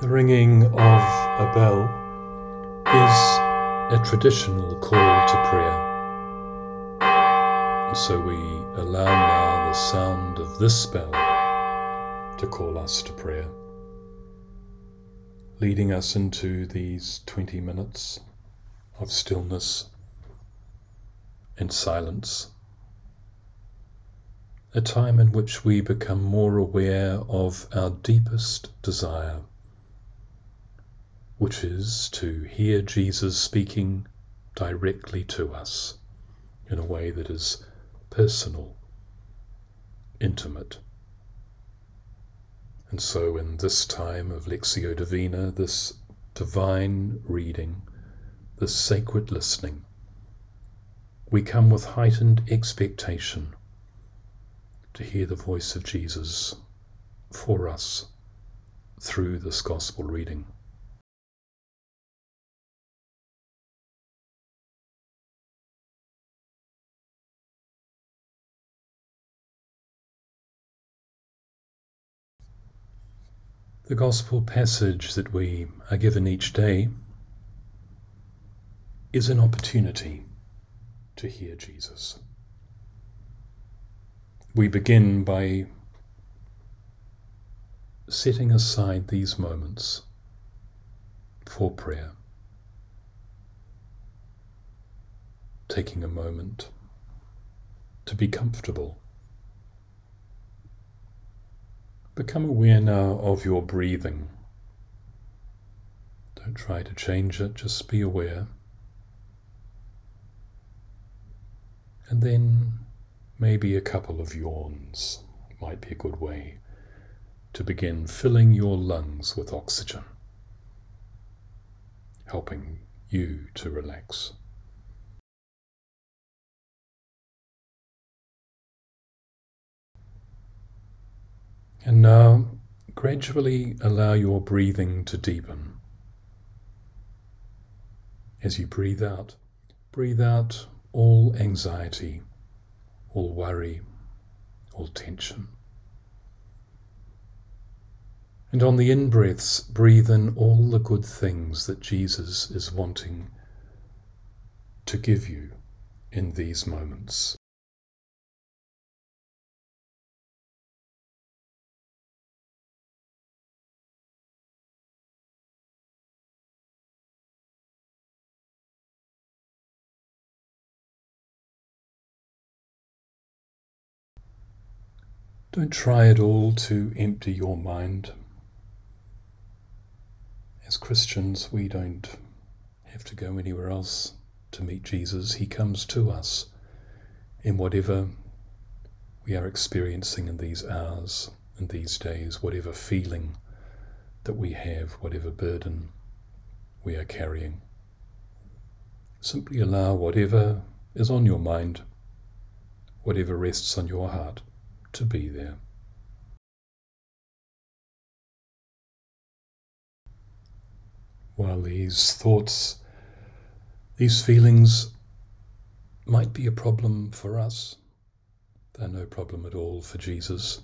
The ringing of a bell is a traditional call to prayer. And so we allow now the sound of this bell to call us to prayer, leading us into these 20 minutes of stillness and silence, a time in which we become more aware of our deepest desire, which is to hear Jesus speaking directly to us in a way that is personal, intimate. And so in this time of Lectio Divina, this divine reading, this sacred listening, we come with heightened expectation to hear the voice of Jesus for us through this gospel reading. The gospel passage that we are given each day is an opportunity to hear Jesus. We begin by setting aside these moments for prayer, taking a moment to be comfortable. Become aware now of your breathing. Don't try to change it, just be aware. And then maybe a couple of yawns might be a good way to begin filling your lungs with oxygen, helping you to relax. And now, gradually allow your breathing to deepen. As you breathe out all anxiety, all worry, all tension. And on the in-breaths, breathe in all the good things that Jesus is wanting to give you in these moments. Don't try at all to empty your mind. As Christians, we don't have to go anywhere else to meet Jesus. He comes to us in whatever we are experiencing in these hours and these days, whatever feeling that we have, whatever burden we are carrying. Simply allow whatever is on your mind, whatever rests on your heart, to be there. While these thoughts, these feelings might be a problem for us, they're no problem at all for Jesus.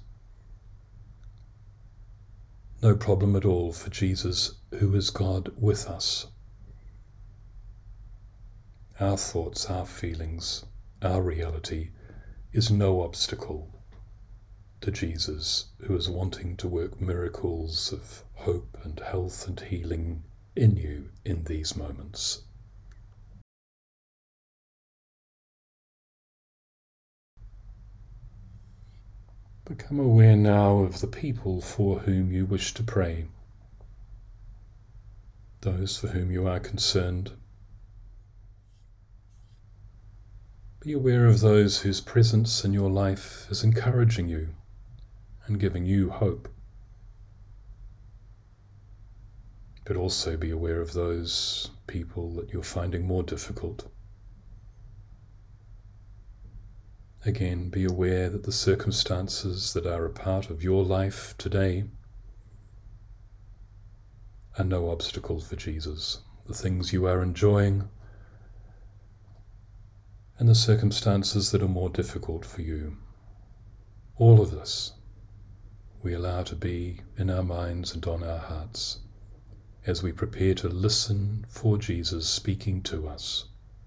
No problem at all for Jesus, who is God with us. Our thoughts, our feelings, our reality is no obstacle to Jesus, who is wanting to work miracles of hope and health and healing in you in these moments. Become aware now of the people for whom you wish to pray, those for whom you are concerned. Be aware of those whose presence in your life is encouraging you and giving you hope. But also be aware of those people that you're finding more difficult. Again, be aware that the circumstances that are a part of your life today are no obstacle for Jesus. The things you are enjoying and the circumstances that are more difficult for you. All of this we allow to be in our minds and on our hearts as we prepare to listen for Jesus speaking to us.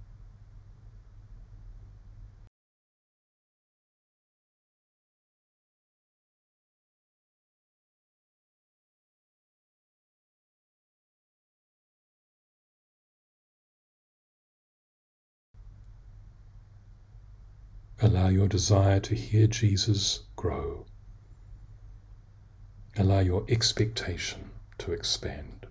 Allow your desire to hear Jesus grow. Allow your expectation to expand.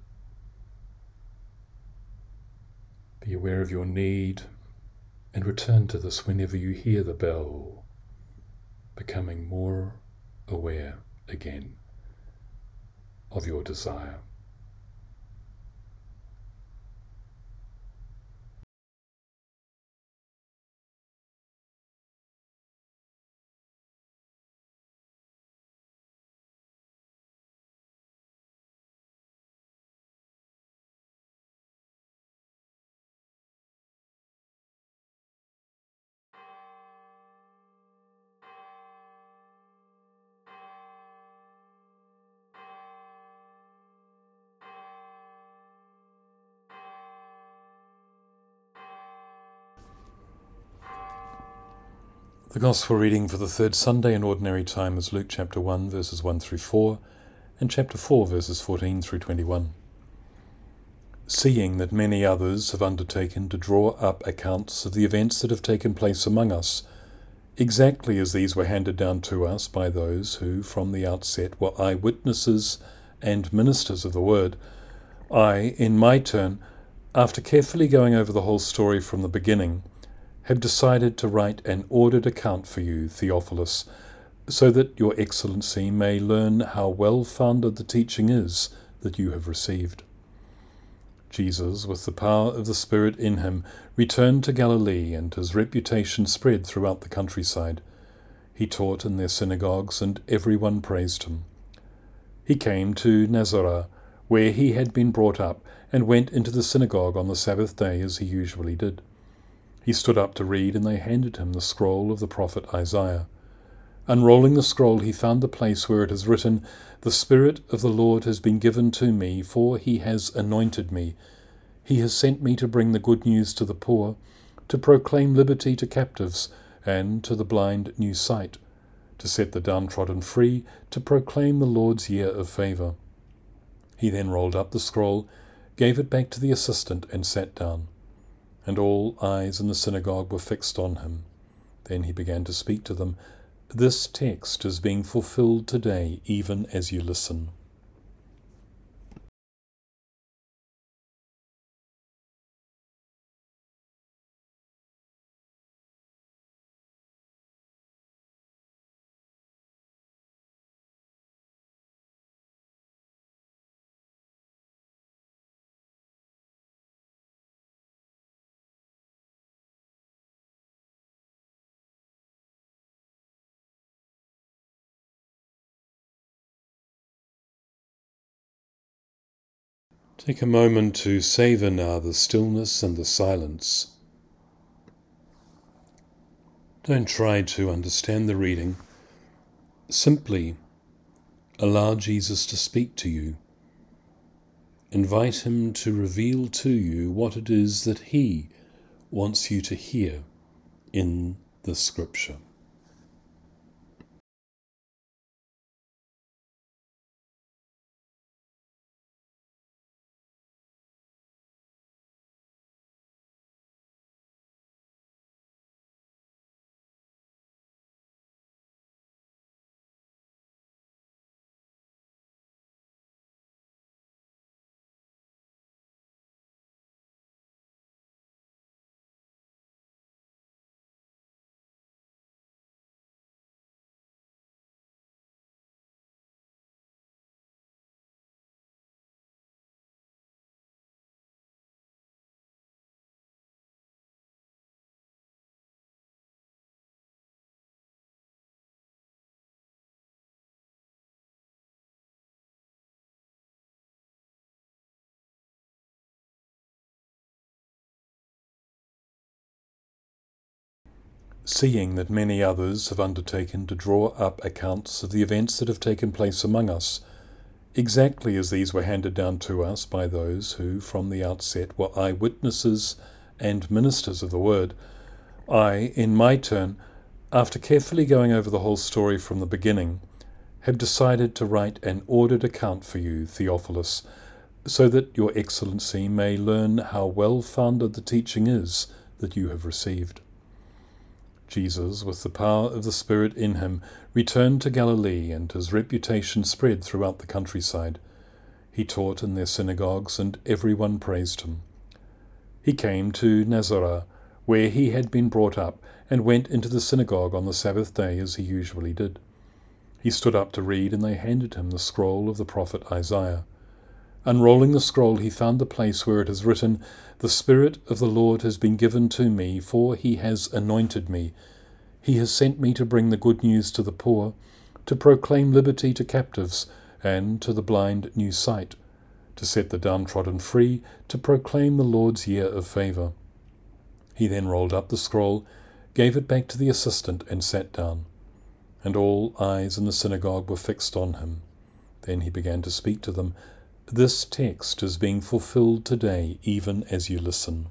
Be aware of your need and return to this whenever you hear the bell, becoming more aware again of your desire. The Gospel reading for the third Sunday in Ordinary Time is Luke chapter 1, verses 1 through 4, and chapter 4, verses 14 through 21. Seeing that many others have undertaken to draw up accounts of the events that have taken place among us, exactly as these were handed down to us by those who, from the outset, were eyewitnesses and ministers of the word, I, in my turn, after carefully going over the whole story from the beginning, have decided to write an ordered account for you, Theophilus, so that your Excellency may learn how well-founded the teaching is that you have received. Jesus, with the power of the Spirit in him, returned to Galilee, and his reputation spread throughout the countryside. He taught in their synagogues, and everyone praised him. He came to Nazareth, where he had been brought up, and went into the synagogue on the Sabbath day as he usually did. He stood up to read, and they handed him the scroll of the prophet Isaiah. Unrolling the scroll, he found the place where it is written, "The Spirit of the Lord has been given to me, for he has anointed me. He has sent me to bring the good news to the poor, to proclaim liberty to captives, and to the blind new sight, to set the downtrodden free, to proclaim the Lord's year of favour." He then rolled up the scroll, gave it back to the assistant, and sat down. And all eyes in the synagogue were fixed on him. Then he began to speak to them, "This text is being fulfilled today, even as you listen." Take a moment to savour now the stillness and the silence. Don't try to understand the reading. Simply allow Jesus to speak to you. Invite him to reveal to you what it is that he wants you to hear in the Scripture. Seeing that many others have undertaken to draw up accounts of the events that have taken place among us, exactly as these were handed down to us by those who, from the outset, were eyewitnesses and ministers of the word. I, in my turn, after carefully going over the whole story from the beginning, have decided to write an ordered account for you, Theophilus, so that your Excellency may learn how well-founded the teaching is that you have received. Jesus, with the power of the Spirit in him, returned to Galilee, and his reputation spread throughout the countryside. He taught in their synagogues, and everyone praised him. He came to Nazareth, where he had been brought up, and went into the synagogue on the Sabbath day as he usually did. He stood up to read, and they handed him the scroll of the prophet Isaiah. Unrolling the scroll, he found the place where it is written, "The Spirit of the Lord has been given to me, for he has anointed me. He has sent me to bring the good news to the poor, to proclaim liberty to captives, and to the blind new sight, to set the downtrodden free, to proclaim the Lord's year of favour." He then rolled up the scroll, gave it back to the assistant, and sat down. And all eyes in the synagogue were fixed on him. Then he began to speak to them. "This text is being fulfilled today, even as you listen."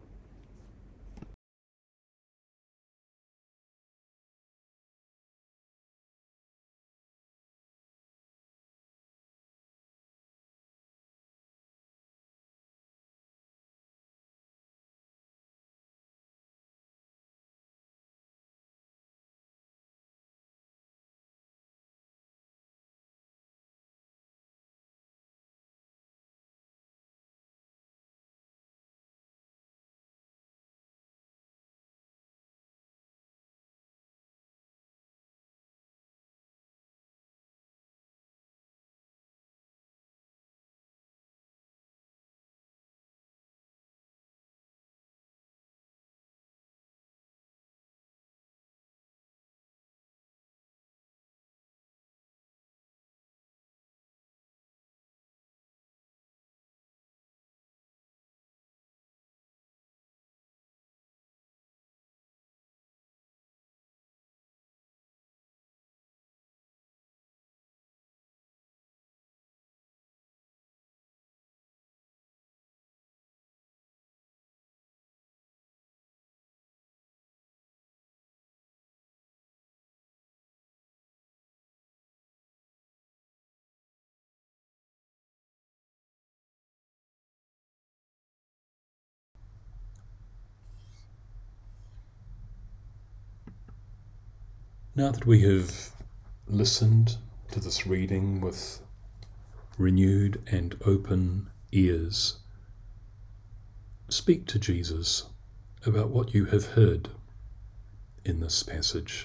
Now that we have listened to this reading with renewed and open ears, speak to Jesus about what you have heard in this passage.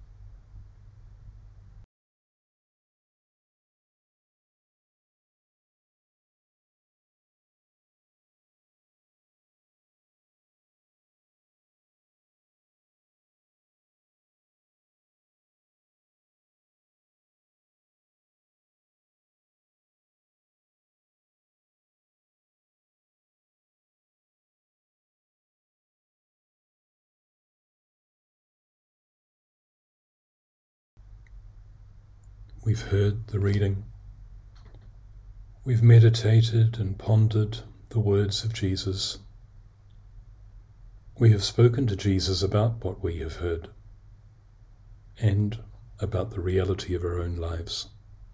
We've heard the reading. We've meditated and pondered the words of Jesus. We have spoken to Jesus about what we have heard and about the reality of our own lives.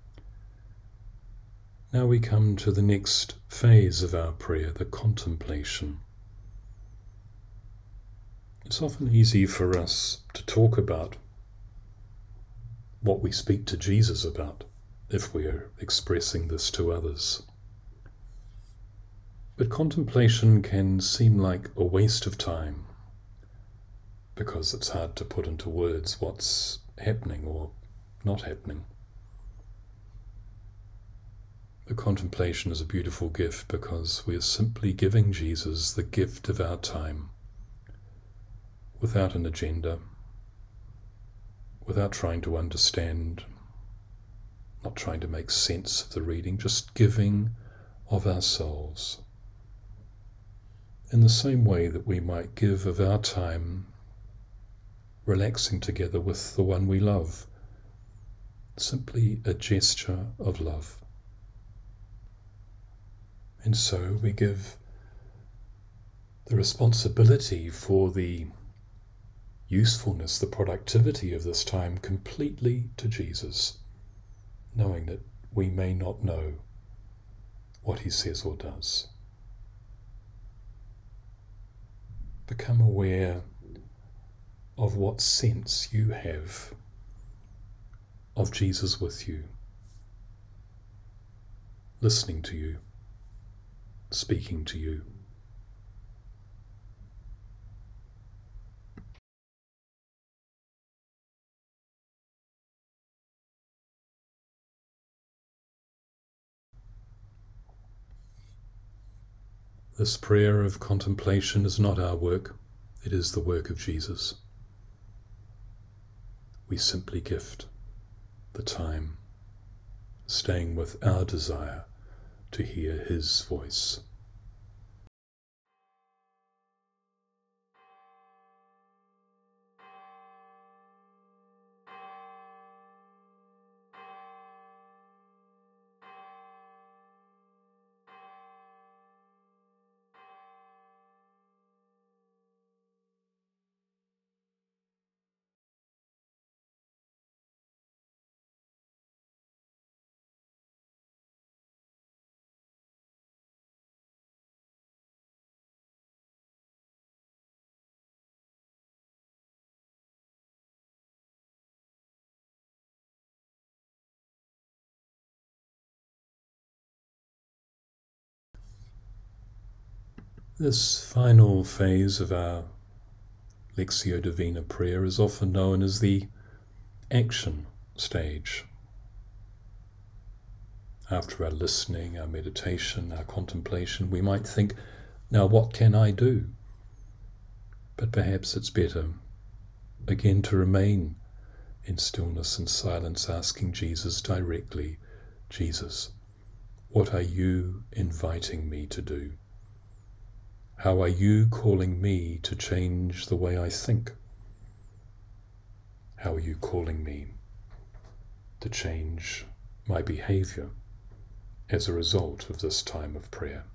Now we come to the next phase of our prayer, the contemplation. It's often easy for us to talk about what we speak to Jesus about if we are expressing this to others. But contemplation can seem like a waste of time because it's hard to put into words what's happening or not happening. The contemplation is a beautiful gift because we are simply giving Jesus the gift of our time without an agenda, without trying to understand, not trying to make sense of the reading, just giving of ourselves. In the same way that we might give of our time relaxing together with the one we love, simply a gesture of love. And so we give the responsibility for the usefulness, the productivity of this time completely to Jesus, knowing that we may not know what he says or does. Become aware of what sense you have of Jesus with you, listening to you, speaking to you. This prayer of contemplation is not our work, it is the work of Jesus. We simply gift the time, staying with our desire to hear his voice. This final phase of our Lectio Divina prayer is often known as the action stage. After our listening, our meditation, our contemplation, we might think, now what can I do? But perhaps it's better, again, to remain in stillness and silence, asking Jesus directly, Jesus, what are you inviting me to do? How are you calling me to change the way I think? How are you calling me to change my behavior as a result of this time of prayer?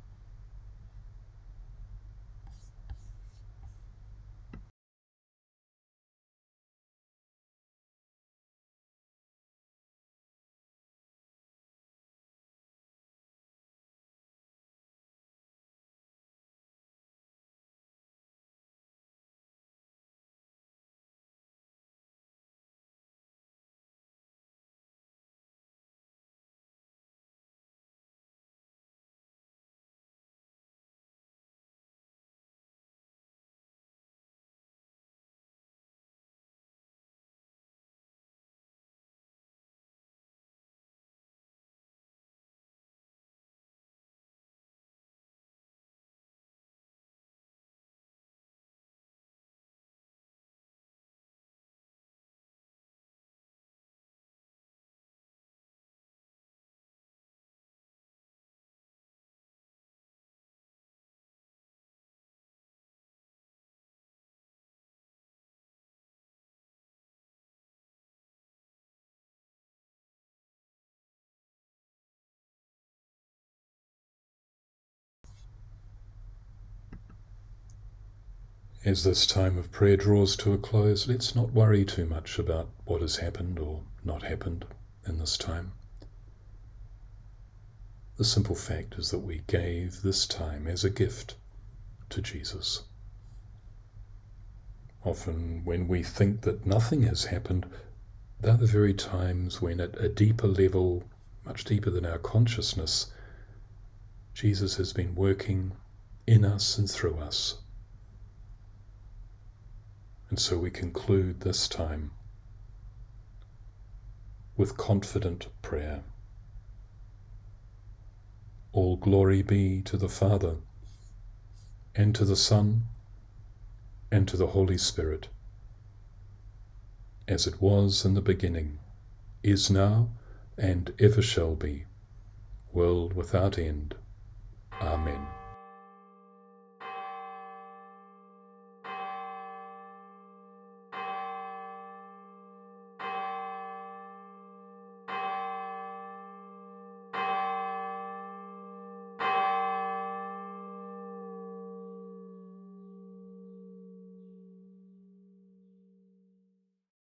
As this time of prayer draws to a close, let's not worry too much about what has happened or not happened in this time. The simple fact is that we gave this time as a gift to Jesus. Often when we think that nothing has happened, they're the very times when at a deeper level, much deeper than our consciousness, Jesus has been working in us and through us. And so we conclude this time with confident prayer. All glory be to the Father, and to the Son, and to the Holy Spirit, as it was in the beginning, is now, and ever shall be, world without end. Amen.